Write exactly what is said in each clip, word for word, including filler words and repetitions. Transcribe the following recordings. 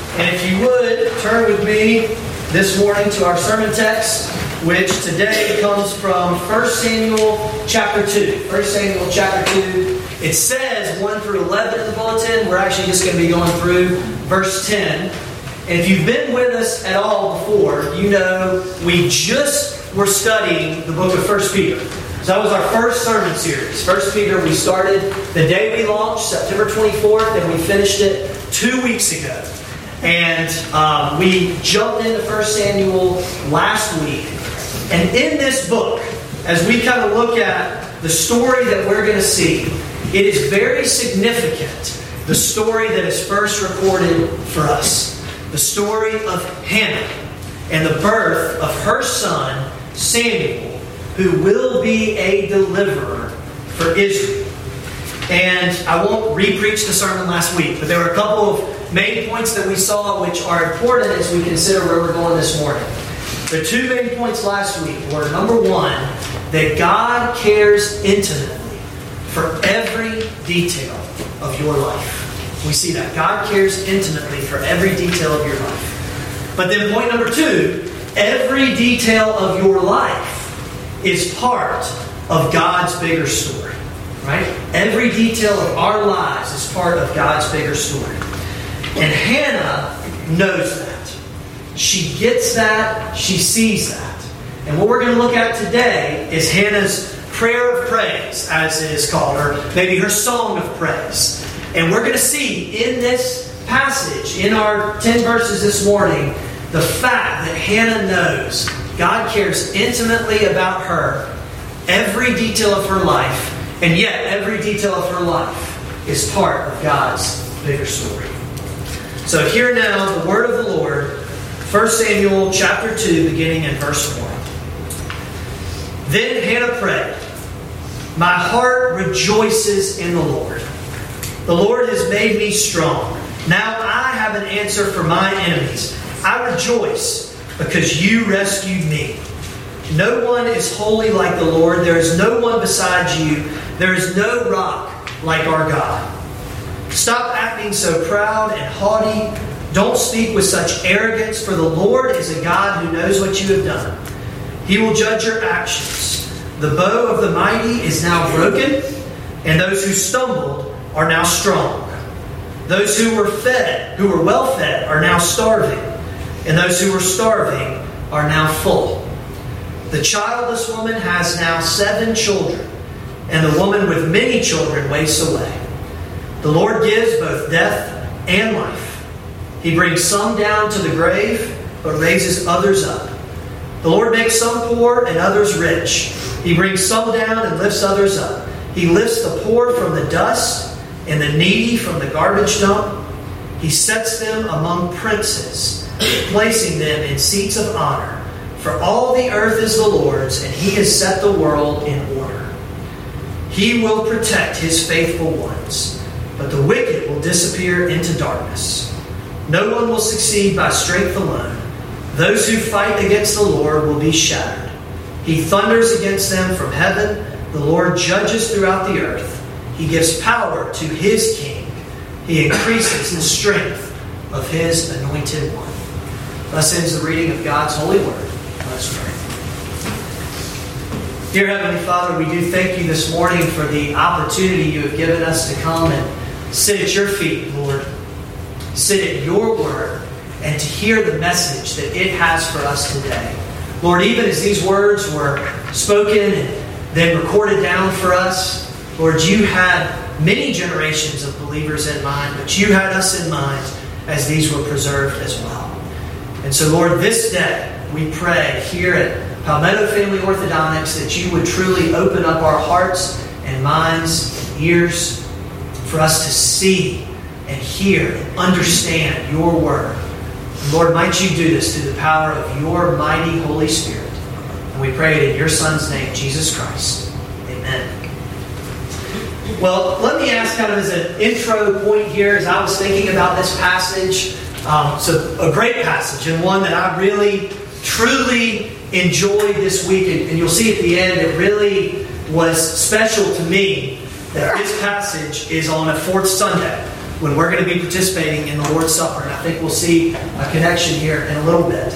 And if you would, turn with me this morning to our sermon text, which today comes from First Samuel chapter two. First Samuel chapter two. It says one through eleven in the bulletin. We're actually just going to be going through verse ten. And if you've been with us at all before, you know we just were studying the book of First Peter. So that was our first sermon series. First Peter, we started the day we launched, September twenty-fourth, and we finished it two weeks ago. And um, we jumped into First Samuel last week. And in this book, as we kind of look at the story that we're going to see, it is very significant, the story that is first recorded for us. The story of Hannah and the birth of her son, Samuel, who will be a deliverer for Israel. And I won't re-preach the sermon last week, but there were a couple of main points that we saw which are important as we consider where we're going this morning. The two main points last week were, number one, that God cares intimately for every detail of your life. We see that. God cares intimately for every detail of your life. But then point number two, every detail of your life is part of God's bigger story. Right? Every detail of our lives is part of God's bigger story. And Hannah knows that. She gets that. She sees that. And what we're going to look at today is Hannah's prayer of praise, as it is called, or maybe her song of praise. And we're going to see in this passage, in our ten verses this morning, the fact that Hannah knows God cares intimately about her, every detail of her life, and yet every detail of her life is part of God's bigger story. So hear now the word of the Lord, First Samuel chapter two, beginning in verse one. Then Hannah prayed, "My heart rejoices in the Lord. The Lord has made me strong. Now I have an answer for my enemies. I rejoice because you rescued me. No one is holy like the Lord. There is no one besides you. There is no rock like our God. Stop acting so proud and haughty. Don't speak with such arrogance, for the Lord is a God who knows what you have done. He will judge your actions. The bow of the mighty is now broken, and those who stumbled are now strong. Those who were fed, who were well fed, are now starving, and those who were starving are now full. The childless woman has now seven children, and the woman with many children wastes away. The Lord gives both death and life. He brings some down to the grave, but raises others up. The Lord makes some poor and others rich. He brings some down and lifts others up. He lifts the poor from the dust and the needy from the garbage dump. He sets them among princes, placing them in seats of honor. For all the earth is the Lord's, and He has set the world in order. He will protect His faithful ones, but the wicked will disappear into darkness. No one will succeed by strength alone. Those who fight against the Lord will be shattered. He thunders against them from heaven. The Lord judges throughout the earth. He gives power to His king. He increases the strength of His anointed one." Thus ends the reading of God's holy word. Let's pray. Dear Heavenly Father, we do thank You this morning for the opportunity You have given us to come and sit at Your feet, Lord. Sit at Your word and to hear the message that it has for us today. Lord, even as these words were spoken and then recorded down for us, Lord, You had many generations of believers in mind, but You had us in mind as these were preserved as well. And so, Lord, this day we pray here at Palmetto Family Orthodontics that You would truly open up our hearts and minds and ears for us to see and hear and understand Your word. And Lord, might You do this through the power of Your mighty Holy Spirit. And we pray it in Your Son's name, Jesus Christ. Amen. Well, let me ask kind of as an intro point here as I was thinking about this passage. Um, so a great passage and one that I really, truly enjoyed this week. And, and you'll see at the end it really was special to me that this passage is on a fourth Sunday. when we're going to be participating in the Lord's Supper. And I think we'll see a connection here in a little bit.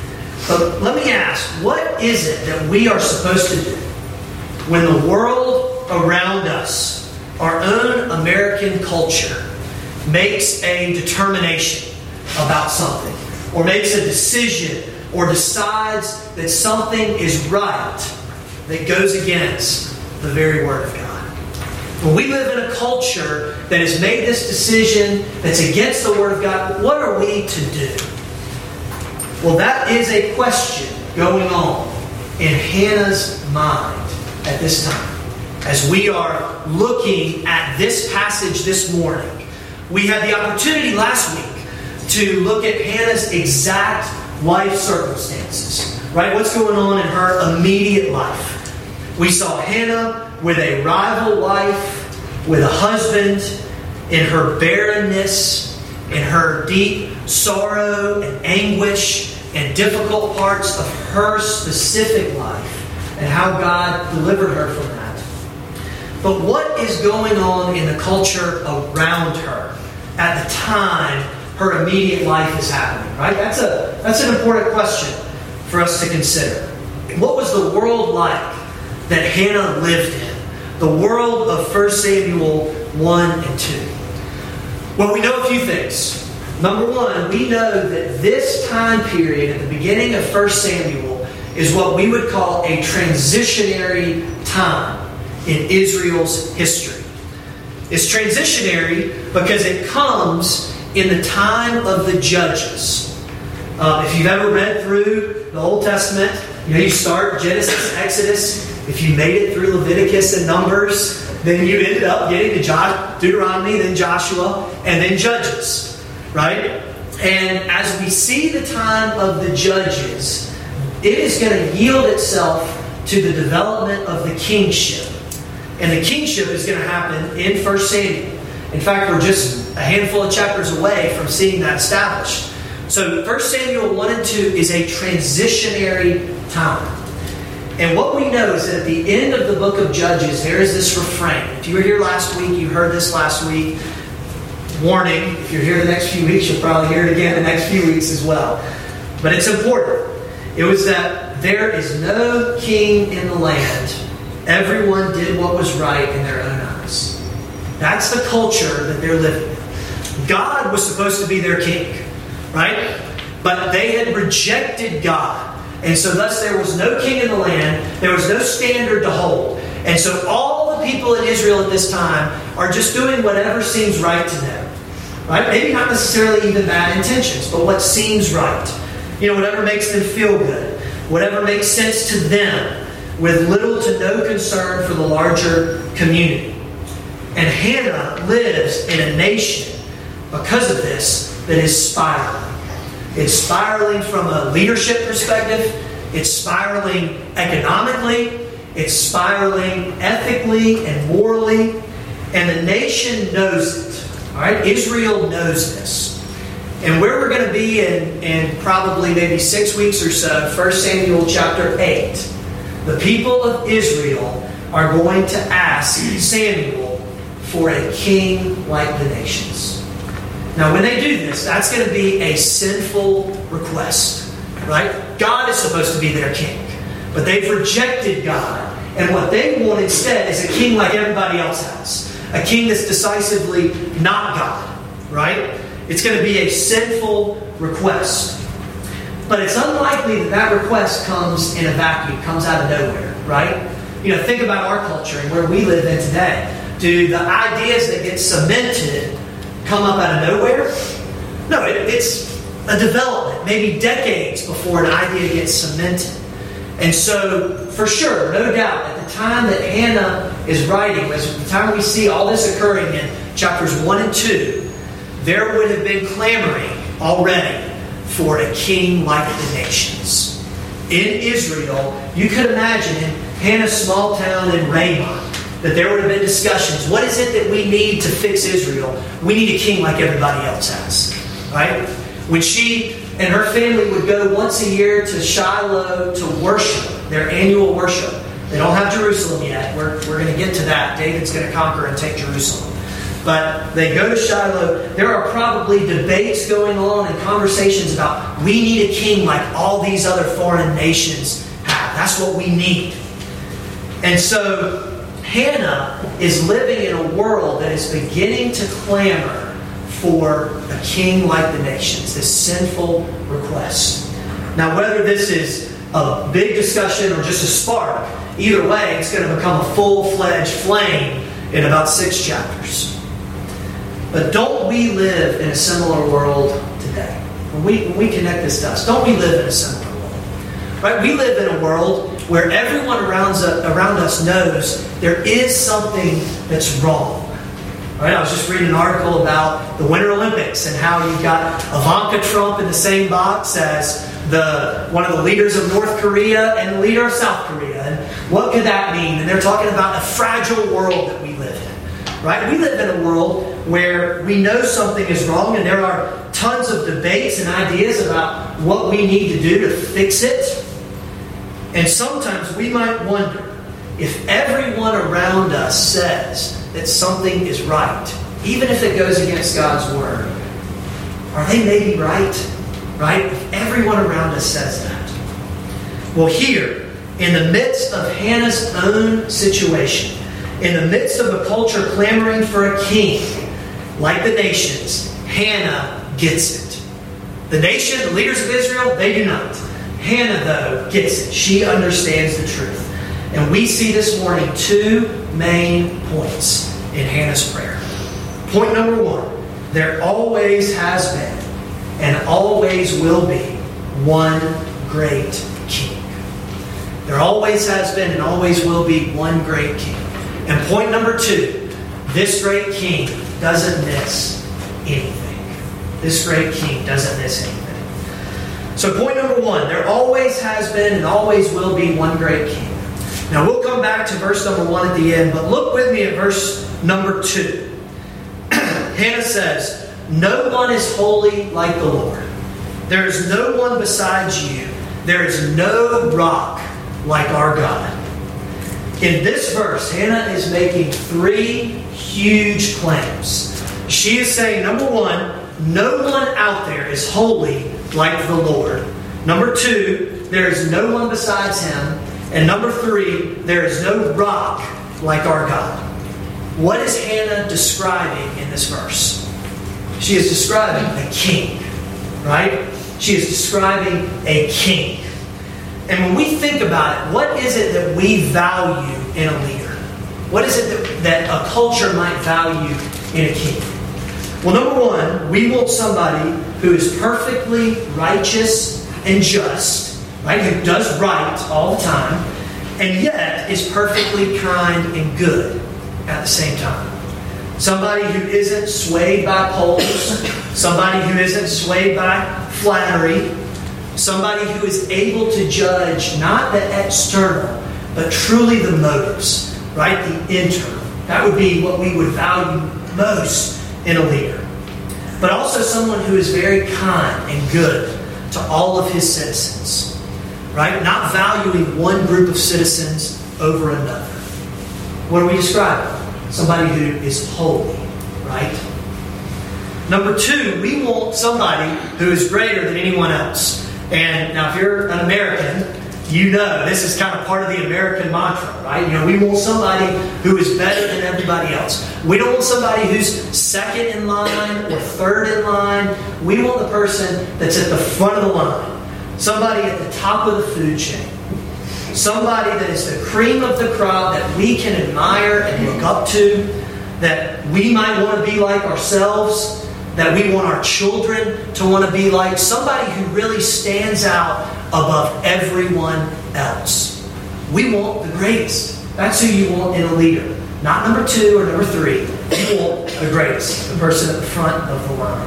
But let me ask, what is it that we are supposed to do when the world around us, our own American culture, makes a determination about something, or makes a decision, or decides that something is right that goes against the very Word of God? When we live in a culture that has made this decision that's against the Word of God, what are we to do? Well, that is a question going on in Hannah's mind at this time. As we are looking at this passage this morning, we had the opportunity last week to look at Hannah's exact life circumstances. Right? What's going on in her immediate life? We saw Hannah with a rival wife, with a husband, in her barrenness, in her deep sorrow and anguish and difficult parts of her specific life, and how God delivered her from that. But what is going on in the culture around her at the time her immediate life is happening? Right? That's a that's an important question for us to consider. What was the world like that Hannah lived in? The world of First Samuel one and two. Well, we know a few things. Number one, we know that this time period at the beginning of First Samuel is what we would call a transitionary time in Israel's history. It's transitionary because it comes in the time of the judges. Uh, if you've ever read through the Old Testament, you know, you start Genesis, Exodus. If you made it through Leviticus and Numbers, then you ended up getting to jo- Deuteronomy, then Joshua, and then Judges. Right? And as we see the time of the Judges, it is going to yield itself to the development of the kingship. And the kingship is going to happen in First Samuel. In fact, we're just a handful of chapters away from seeing that established. So First Samuel one and two is a transitionary time. And what we know is that at the end of the book of Judges, there is this refrain. If you were here last week, you heard this last week. Warning, if you're here the next few weeks, you'll probably hear it again the next few weeks as well. But it's important. It was that there is no king in the land. Everyone did what was right in their own eyes. That's the culture that they're living in. God was supposed to be their king, right? But they had rejected God. And so thus there was no king in the land. There was no standard to hold. And so all the people in Israel at this time are just doing whatever seems right to them. Right? Maybe not necessarily even bad intentions, but what seems right. You know, whatever makes them feel good. Whatever makes sense to them, with little to no concern for the larger community. And Hannah lives in a nation, because of this, that is spiraling. It's spiraling from a leadership perspective. It's spiraling economically. It's spiraling ethically and morally. And the nation knows it. All right? Israel knows this. And where we're going to be in, in probably maybe six weeks or so, First Samuel chapter eight, the people of Israel are going to ask Samuel for a king like the nations. Now, when they do this, that's going to be a sinful request. Right? God is supposed to be their king. But they've rejected God. And what they want instead is a king like everybody else has. A king that's decisively not God, right? It's going to be a sinful request. But it's unlikely that that request comes in a vacuum, comes out of nowhere, right? You know, think about our culture and where we live in today. Do the ideas that get cemented come up out of nowhere? No, it, it's a development, maybe decades before an idea gets cemented. And so, for sure, no doubt, at the time that Hannah is writing, at the time we see all this occurring in chapters one and two, there would have been clamoring already for a king like the nations. In Israel, you could imagine in Hannah's small town in Ramah, that there would have been discussions. What is it that we need to fix Israel? We need a king like everybody else has. Right? When she and her family would go once a year to Shiloh to worship, their annual worship. They don't have Jerusalem yet. We're, we're going to get to that. David's going to conquer and take Jerusalem. But they go to Shiloh. There are probably debates going on and conversations about, we need a king like all these other foreign nations have. That's what we need. And so Hannah is living in a world that is beginning to clamor for a king like the nations, this sinful request. Now, whether this is a big discussion or just a spark, either way, it's going to become a full-fledged flame in about six chapters. But don't we live in a similar world today? When we, when we connect this to us, don't we live in a similar world? Right? We live in a world where everyone around us, around us knows there is something that's wrong. Right? I was just reading an article about the Winter Olympics and how you've got Ivanka Trump in the same box as the one of the leaders of North Korea and the leader of South Korea. And what could that mean? And they're talking about a fragile world that we live in. Right? We live in a world where we know something is wrong, and there are tons of debates and ideas about what we need to do to fix it. And sometimes we might wonder if everyone around us says that something is right, even if it goes against God's word, are they maybe right? Right? If everyone around us says that. Well, here, in the midst of Hannah's own situation, in the midst of a culture clamoring for a king, like the nations, Hannah gets it. The nation, the leaders of Israel, they do not. Hannah, though, gets it. She understands the truth. And we see this morning two main points in Hannah's prayer. Point number one, there always has been and always will be one great king. There always has been and always will be one great king. And point number two, this great king doesn't miss anything. This great king doesn't miss anything. So point number one, there always has been and always will be one great king. Now we'll come back to verse number one at the end, but look with me at verse number two. Hannah says, "No one is holy like the Lord. There is no one besides you. There is no rock like our God." In this verse, Hannah is making three huge claims. She is saying, number one, no one out there is holy like the Lord. Number two, there is no one besides Him. And number three, there is no rock like our God. What is Hannah describing in this verse? She is describing a king, right? She is describing a king. And when we think about it, what is it that we value in a leader? What is it that, that a culture might value in a king? Well, number one, we want somebody who is perfectly righteous and just, right? Who does right all the time, and yet is perfectly kind and good at the same time. Somebody who isn't swayed by polls, somebody who isn't swayed by flattery, somebody who is able to judge not the external, but truly the motives, right? The internal. That would be what we would value most in a leader. But also someone who is very kind and good to all of his citizens, right? Not valuing one group of citizens over another. What are we describing? Somebody who is holy, right? Number two, we want somebody who is greater than anyone else. And now if you're an American, you know this is kind of part of the American mantra, right? You know, we want somebody who is better than everybody else. We don't want somebody who's second in line or third in line. We want the person that's at the front of the line. Somebody at the top of the food chain. Somebody that is the cream of the crop that we can admire and look up to, that we might want to be like ourselves, that we want our children to want to be like. Somebody who really stands out above everyone else. We want the greatest. That's who you want in a leader. Not number two or number three. You want the greatest, the person at the front of the line.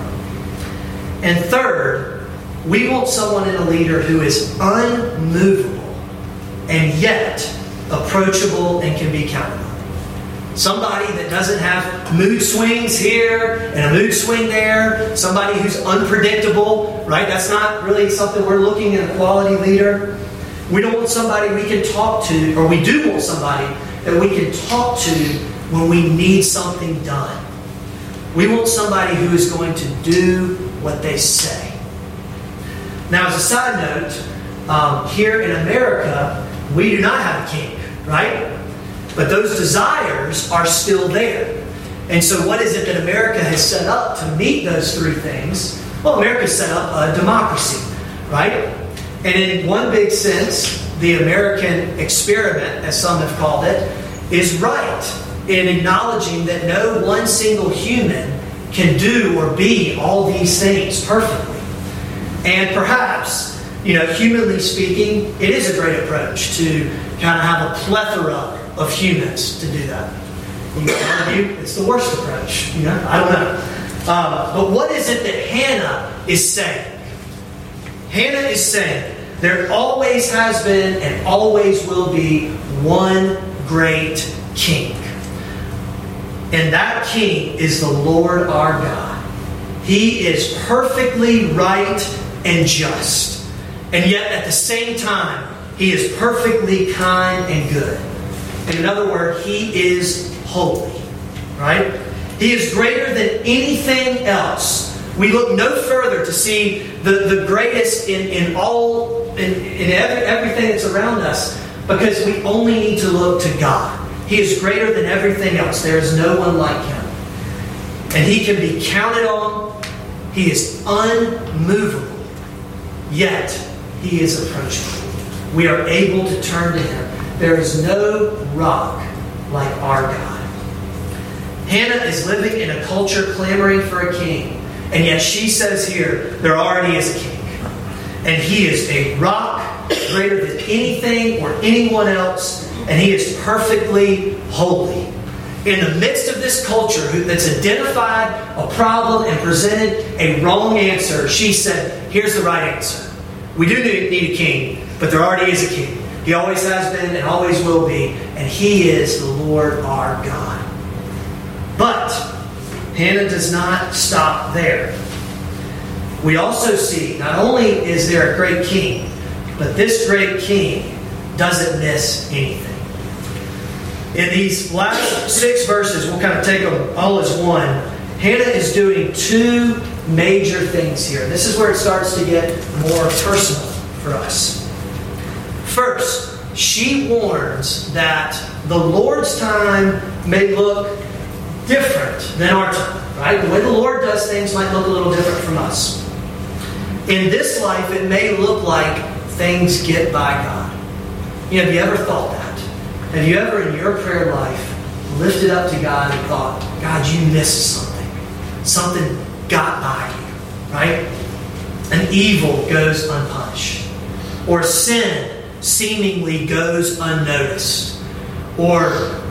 And third, we want someone in a leader who is unmovable and yet approachable and can be counted on. Somebody that doesn't have mood swings here and a mood swing there. Somebody who's unpredictable, right? That's not really something we're looking in a quality leader. We don't want somebody we can talk to, or we do want somebody that we can talk to when we need something done. We want somebody who is going to do what they say. Now, as a side note, um, here in America, we do not have a king, right? But those desires are still there. And so what is it that America has set up to meet those three things? Well, America set up a democracy, right? And in one big sense, the American experiment, as some have called it, is right in acknowledging that no one single human can do or be all these things perfectly. And perhaps, you know, humanly speaking, it is a great approach to kind of have a plethora of humans to do that. You can argue it's the worst approach. You know, I don't know. Um, but what is it that Hannah is saying? Hannah is saying there always has been and always will be one great king. And that king is the Lord our God. He is perfectly right and just. And yet at the same time, He is perfectly kind and good. In another word, He is holy. Right? He is greater than anything else. We look no further to see the, the greatest in, in all in, in every, everything that's around us, because we only need to look to God. He is greater than everything else. There is no one like Him. And He can be counted on. He is unmovable. Yet, He is approachable. We are able to turn to Him. There is no rock like our God. Hannah is living in a culture clamoring for a king. And yet she says here, there already is a king. And He is a rock greater than anything or anyone else. And He is perfectly holy. In the midst of this culture that's identified a problem and presented a wrong answer, she said, here's the right answer. We do need a king, but there already is a king. He always has been and always will be. And He is the Lord our God. But Hannah does not stop there. We also see, not only is there a great king, but this great king doesn't miss anything. In these last six verses, we'll kind of take them all as one. Hannah is doing two major things here. This is where it starts to get more personal for us. First, she warns that the Lord's time may look different than our time, right? The way the Lord does things might look a little different from us. In this life, it may look like things get by God. You know, have you ever thought that? Have you ever in your prayer life lifted up to God and thought, God, you missed something. Something got by you, right? An evil goes unpunished. Or sin seemingly goes unnoticed. Or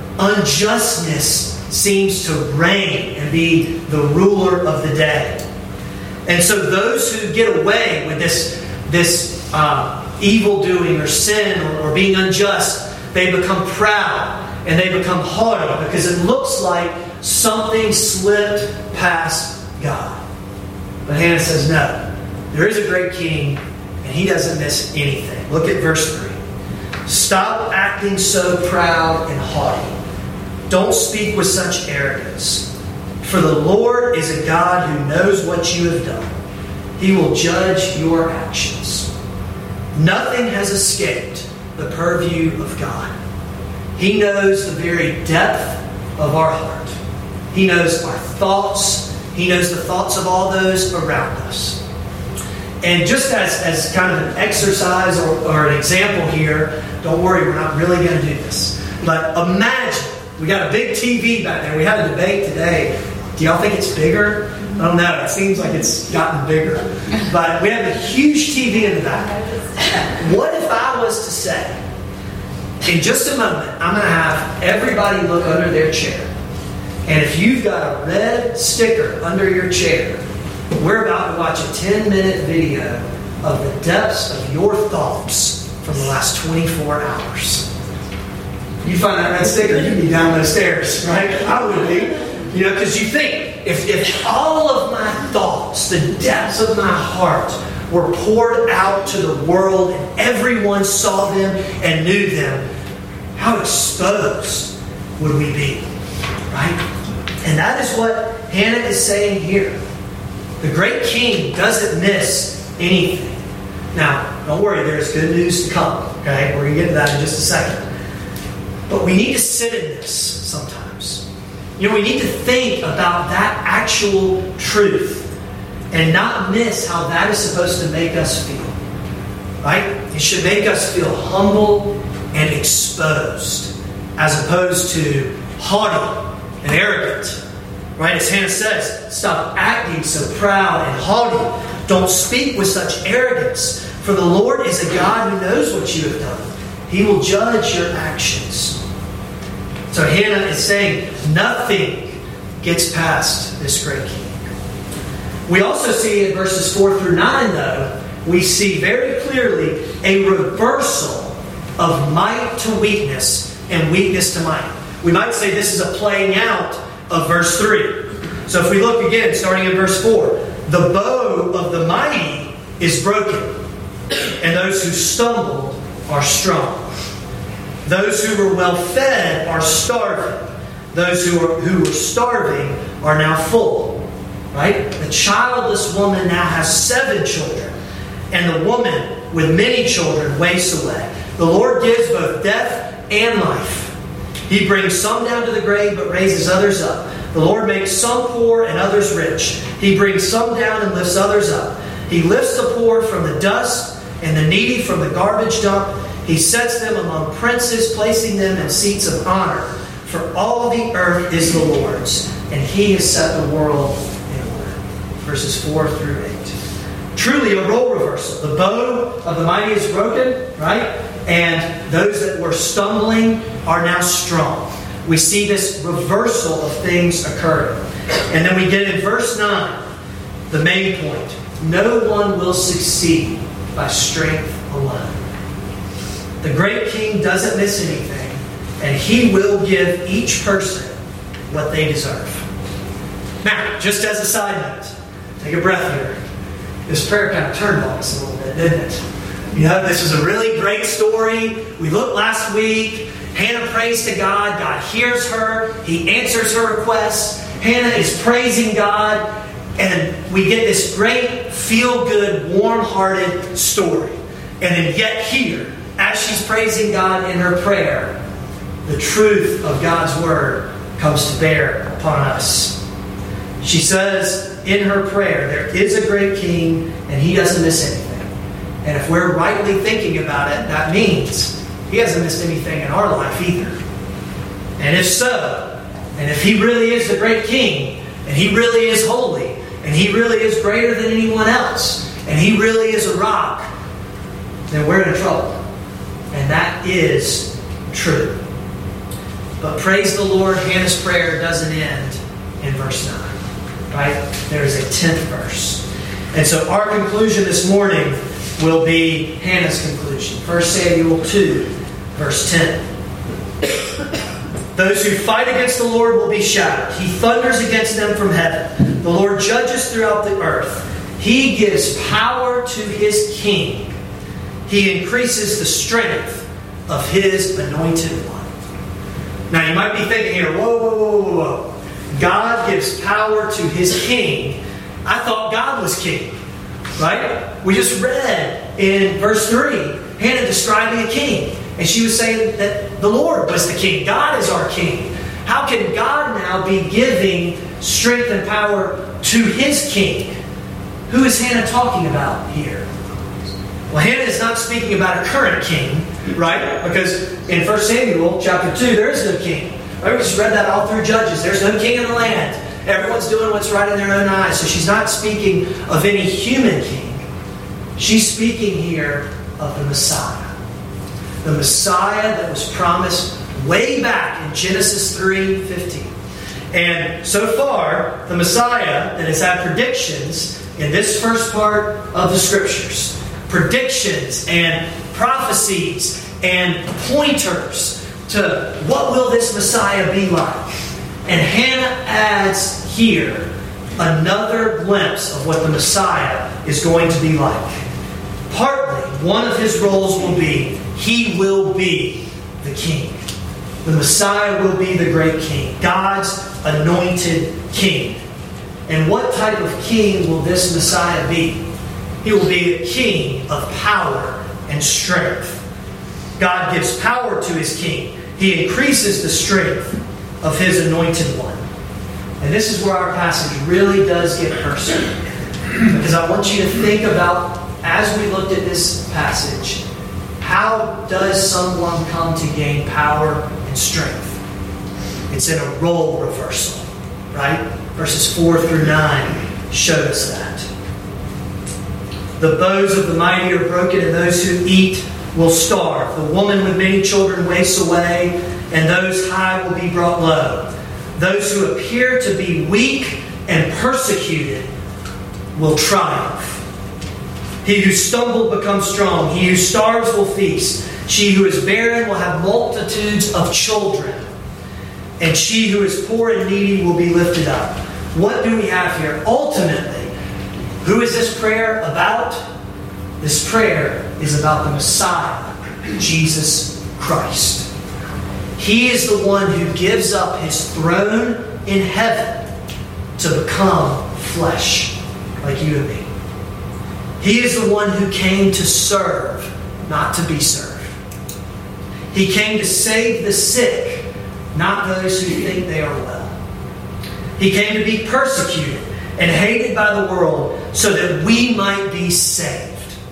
unjustness seems to reign and be the ruler of the day. And so those who get away with this, this uh, evil doing or sin or, or being unjust, they become proud and they become haughty because it looks like something slipped past God. But Hannah says, no, there is a great king and He doesn't miss anything. Look at verse three. Stop acting so proud and haughty. Don't speak with such arrogance. For the Lord is a God who knows what you have done. He will judge your actions. Nothing has escaped the purview of God. He knows the very depth of our heart. He knows our thoughts. He knows the thoughts of all those around us. And just as, as kind of an exercise or, or an example here, don't worry, we're not really going to do this. But imagine, we got a big T V back there. We had a debate today. Do y'all think it's bigger? I don't know. It seems like it's gotten bigger. But we have a huge T V in the back. What if I was to say, in just a moment, I'm going to have everybody look under their chair. And if you've got a red sticker under your chair, we're about to watch a ten-minute video of the depths of your thoughts from the last twenty-four hours. You find that red sticker, you'd be down those stairs, right? I would be. You know, because you think, if, if all of my thoughts, the depths of my heart, were poured out to the world and everyone saw them and knew them, how exposed would we be? Right? And that is what Hannah is saying here, the great king doesn't miss anything. Now, don't worry, there's good news to come. Okay, we're going to get to that in just a second. But we need to sit in this sometimes. You know, we need to think about that actual truth and not miss how that is supposed to make us feel. Right? It should make us feel humble and exposed, as opposed to haughty and arrogant. Right? As Hannah says, stop acting so proud and haughty. Don't speak with such arrogance, for the Lord is a God who knows what you have done. He will judge your actions. So Hannah is saying nothing gets past this great king. We also see in verses four through nine, though, we see very clearly a reversal of might to weakness and weakness to might. We might say this is a playing out of verse three. So if we look again, starting in verse four, the bow of the mighty is broken, and those who stumbled are strong. Those who were well fed are starving. Those who are who were starving are now full. Right? The childless woman now has seven children, and the woman with many children wastes away. The Lord gives both death and life. He brings some down to the grave, but raises others up. The Lord makes some poor and others rich. He brings some down and lifts others up. He lifts the poor from the dust and the needy from the garbage dump. He sets them among princes, placing them in seats of honor. For all the earth is the Lord's, and He has set the world in order. Verses four through eight. Truly a role reversal. The bow of the mighty is broken, right? And those that were stumbling are now strong. We see this reversal of things occurring. And then we get in verse nine, the main point. No one will succeed by strength alone. The great king doesn't miss anything, and he will give each person what they deserve. Now, just as a side note, take a breath here. This prayer kind of turned on us a little bit, didn't it? You know, this was a really great story. We looked last week. Hannah prays to God. God hears her. He answers her requests. Hannah is praising God. And we get this great, feel-good, warm-hearted story. And then yet here, as she's praising God in her prayer, the truth of God's Word comes to bear upon us. She says in her prayer, there is a great king, and He doesn't miss anything. And if we're rightly thinking about it, that means He hasn't missed anything in our life either. And if so, and if He really is the great king, and He really is holy, and He really is greater than anyone else, and He really is a rock, then we're in trouble. And that is true. But praise the Lord, Hannah's prayer doesn't end in verse nine. Right? There is a tenth verse. And so our conclusion this morning will be Hannah's conclusion. First Samuel two, verse ten. Those who fight against the Lord will be shattered. He thunders against them from heaven. The Lord judges throughout the earth. He gives power to His king. He increases the strength of His anointed one. Now you might be thinking here, whoa, whoa, whoa, whoa, whoa. God gives power to His king. I thought God was king. Right? We just read in verse three, Hannah describing a king. And she was saying that the Lord was the king. God is our king. How can God now be giving strength and power to His king? Who is Hannah talking about here? Well, Hannah is not speaking about a current king, right? Because in First Samuel chapter two, there is no king. Right? We just read that all through Judges. There's no king in the land. Everyone's doing what's right in their own eyes. So she's not speaking of any human king. She's speaking here of the Messiah. The Messiah that was promised way back in Genesis three fifteen. And so far, the Messiah that has had predictions in this first part of the Scriptures. Predictions and prophecies and pointers to what will this Messiah be like. And Hannah adds here another glimpse of what the Messiah is going to be like. Partly, one of His roles will be, He will be the king. The Messiah will be the great king. God's anointed king. And what type of king will this Messiah be? He will be a king of power and strength. God gives power to his king. He increases the strength of his anointed one. And this is where our passage really does get personal. Because I want you to think about, as we looked at this passage, how does someone come to gain power and strength? It's in a role reversal, right? Verses four through nine showed us that. The bows of the mighty are broken, and those who eat will starve. The woman with many children wastes away, and those high will be brought low. Those who appear to be weak and persecuted will triumph. He who stumbled becomes strong. He who starves will feast. She who is barren will have multitudes of children. And she who is poor and needy will be lifted up. What do we have here? Ultimately, who is this prayer about? This prayer is about the Messiah, Jesus Christ. He is the one who gives up his throne in heaven to become flesh like you and me. He is the one who came to serve, not to be served. He came to save the sick, not those who think they are well. He came to be persecuted and hated by the world so that we might be saved.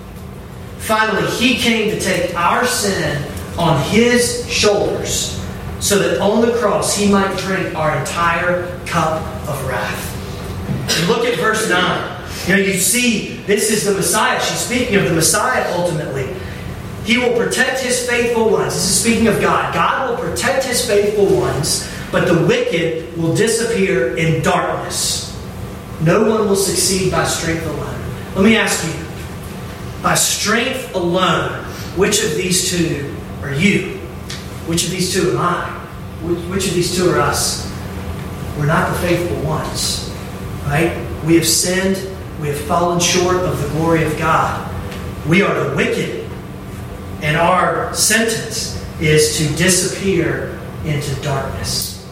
Finally, he came to take our sin on his shoulders so that on the cross he might drink our entire cup of wrath. And look at verse nine. You know, you see, this is the Messiah. She's speaking of the Messiah ultimately. He will protect his faithful ones. This is speaking of God. God will protect his faithful ones, but the wicked will disappear in darkness. No one will succeed by strength alone. Let me ask you, by strength alone, which of these two are you? Which of these two am I? Which of these two are us? We're not the faithful ones, right? We have sinned. We have fallen short of the glory of God. We are the wicked. And our sentence is to disappear into darkness.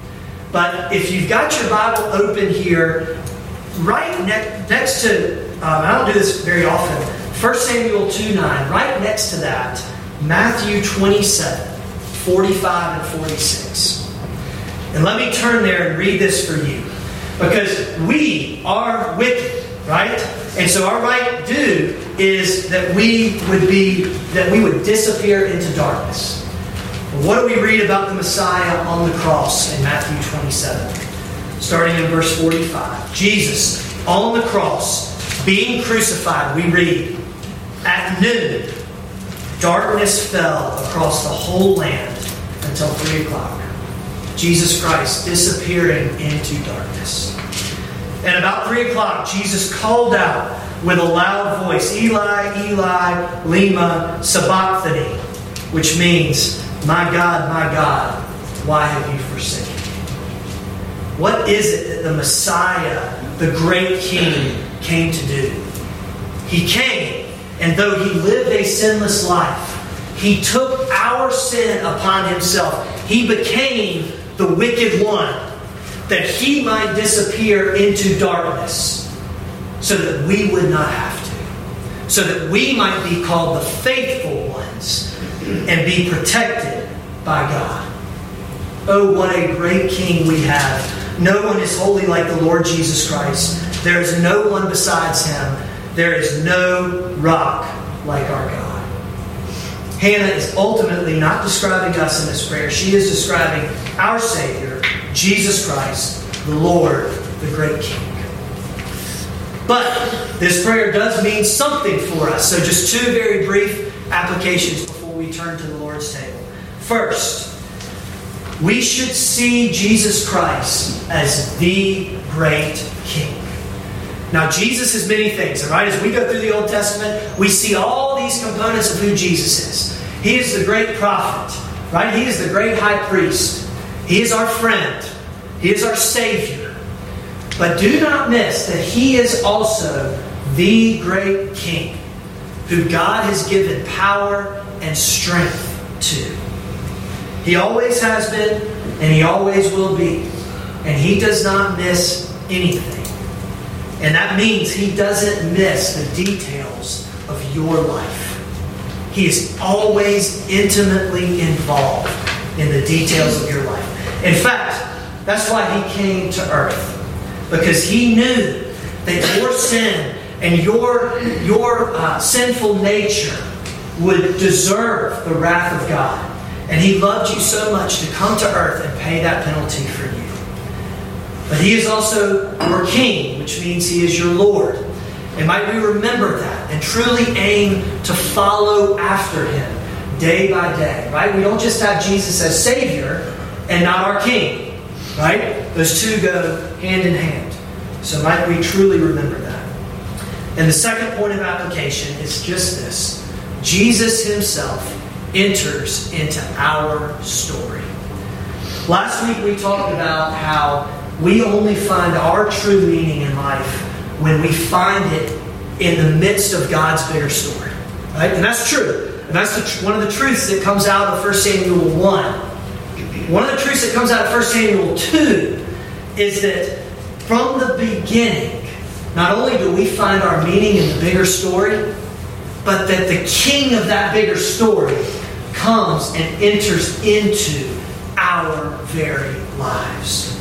But if you've got your Bible open here, right ne- next to, um, I don't do this very often, First Samuel two nine, right next to that, Matthew twenty-seven, forty-five and forty-six. And let me turn there and read this for you. Because we are wicked, right? And so our right due is that we would be, that we would disappear into darkness. Well, what do we read about the Messiah on the cross in Matthew twenty-seven? Starting in verse forty-five. Jesus on the cross, being crucified, we read, at noon, darkness fell across the whole land until three o'clock. Jesus Christ disappearing into darkness. And about three o'clock, Jesus called out with a loud voice, Eli, Eli, lema sabachthani, which means, my God, my God, why have you forsaken me? What is it that the Messiah, the great King, came to do? He came, and though he lived a sinless life, he took our sin upon himself. He became the wicked one, that he might disappear into darkness, so that we would not have to. So that we might be called the faithful ones and be protected by God. Oh, what a great King we have. No one is holy like the Lord Jesus Christ. There is no one besides him. There is no rock like our God. Hannah is ultimately not describing us in this prayer. She is describing our Savior, Jesus Christ, the Lord, the great King. But this prayer does mean something for us. So just two very brief applications before we turn to the Lord's table. First, we should see Jesus Christ as the great King. Now, Jesus is many things, right? As we go through the Old Testament, we see all these components of who Jesus is. He is the great prophet, right? He is the great high priest. He is our friend. He is our Savior. But do not miss that He is also the great King, who God has given power and strength to. He always has been, and He always will be. And He does not miss anything. And that means He doesn't miss the details of your life. He is always intimately involved in the details of your life. In fact, that's why He came to earth. Because He knew that your sin and your, your uh, sinful nature would deserve the wrath of God. And He loved you so much to come to earth and pay that penalty for you. But He is also your King, which means He is your Lord. And might we remember that and truly aim to follow after Him day by day, right? We don't just have Jesus as Savior and not our King, right? Those two go hand in hand. So might we truly remember that. And the second point of application is just this. Jesus Himself enters into our story. Last week we talked about how we only find our true meaning in life when we find it in the midst of God's bigger story. Right? And that's true. And that's the tr- one of the truths that comes out of First Samuel one. One of the truths that comes out of First Samuel two is that from the beginning, not only do we find our meaning in the bigger story, but that the king of that bigger story comes and enters into our very lives.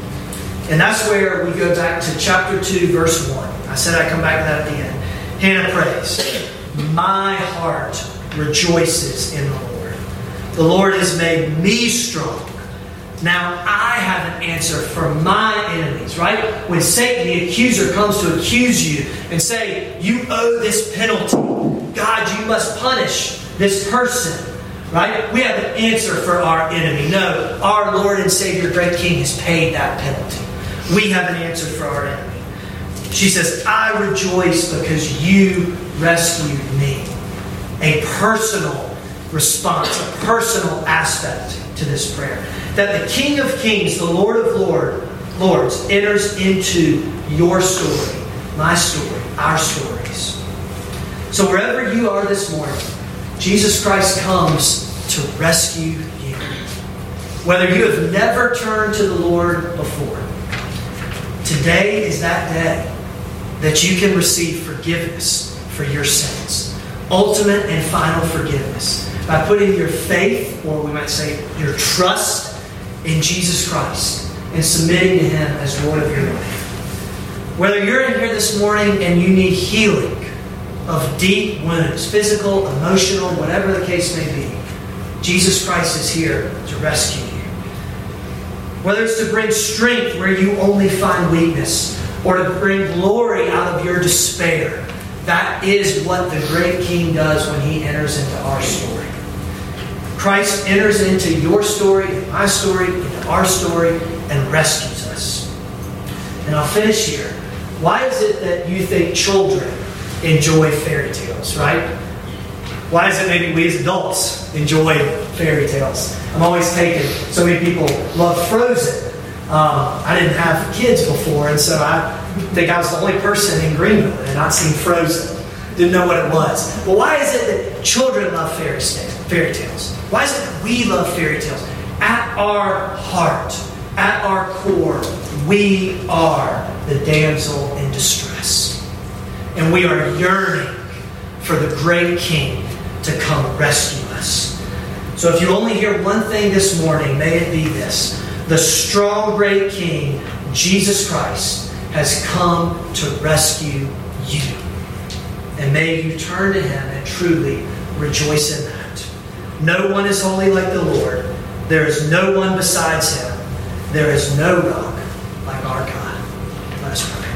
And that's where we go back to chapter two, verse one. I said I'd come back to that at the end. Hannah prays, "My heart rejoices in the Lord. The Lord has made me strong. Now I have an answer for my enemies," right? When Satan, the accuser, comes to accuse you and say, "You owe this penalty. God, you must punish this person." Right? We have an answer for our enemy. No, our Lord and Savior, great King, has paid that penalty. We have an answer for our enemy. She says, "I rejoice because you rescued me." A personal response, a personal aspect to this prayer. That the King of Kings, the Lord of Lord, Lords, enters into your story, my story, our stories. So wherever you are this morning, Jesus Christ comes to rescue you. Whether you have never turned to the Lord before, today is that day that you can receive forgiveness for your sins. Ultimate and final forgiveness. By putting your faith, or we might say your trust, in Jesus Christ and submitting to Him as Lord of your life. Whether you're in here this morning and you need healing of deep wounds, physical, emotional, whatever the case may be, Jesus Christ is here to rescue you. Whether it's to bring strength where you only find weakness, or to bring glory out of your despair, that is what the great King does when He enters into our story. Christ enters into your story, into my story, into our story, and rescues us. And I'll finish here. Why is it that you think children enjoy fairy tales, right? Why is it maybe we as adults enjoy fairy tales? I'm always taken. So many people love Frozen. Um, I didn't have kids before, and so I think I was the only person in Greenville that had not seen Frozen. Didn't know what it was. Well, why is it that children love fairy fairy tales? Why is it that we love fairy tales? At our heart, at our core, we are the damsel in distress. And we are yearning for the great King to come rescue us. So if you only hear one thing this morning, may it be this. The strong, great King, Jesus Christ, has come to rescue you. And may you turn to Him and truly rejoice in that. No one is holy like the Lord. There is no one besides Him. There is no rock like our God. Let us pray.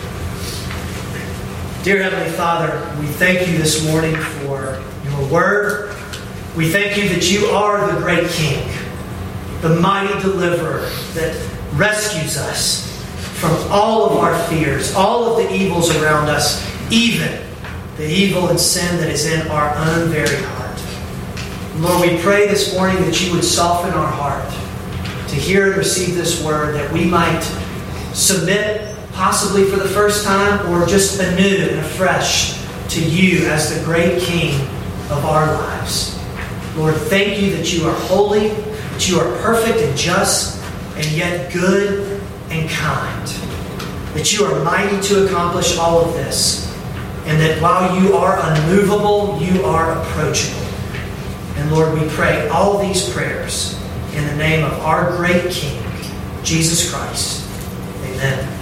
Dear Heavenly Father, we thank You this morning for Your Word. We thank You that You are the great King, the mighty deliverer that rescues us from all of our fears, all of the evils around us, even the evil and sin that is in our own very heart. Lord, we pray this morning that You would soften our heart to hear and receive this word, that we might submit, possibly for the first time, or just anew and afresh to You as the great King of our lives. Lord, thank You that You are holy, that You are perfect and just, and yet good and kind. that you are mighty to accomplish all of this, and that while you are unmovable, you are approachable. And Lord, we pray all these prayers in the name of our great King, Jesus Christ. Amen.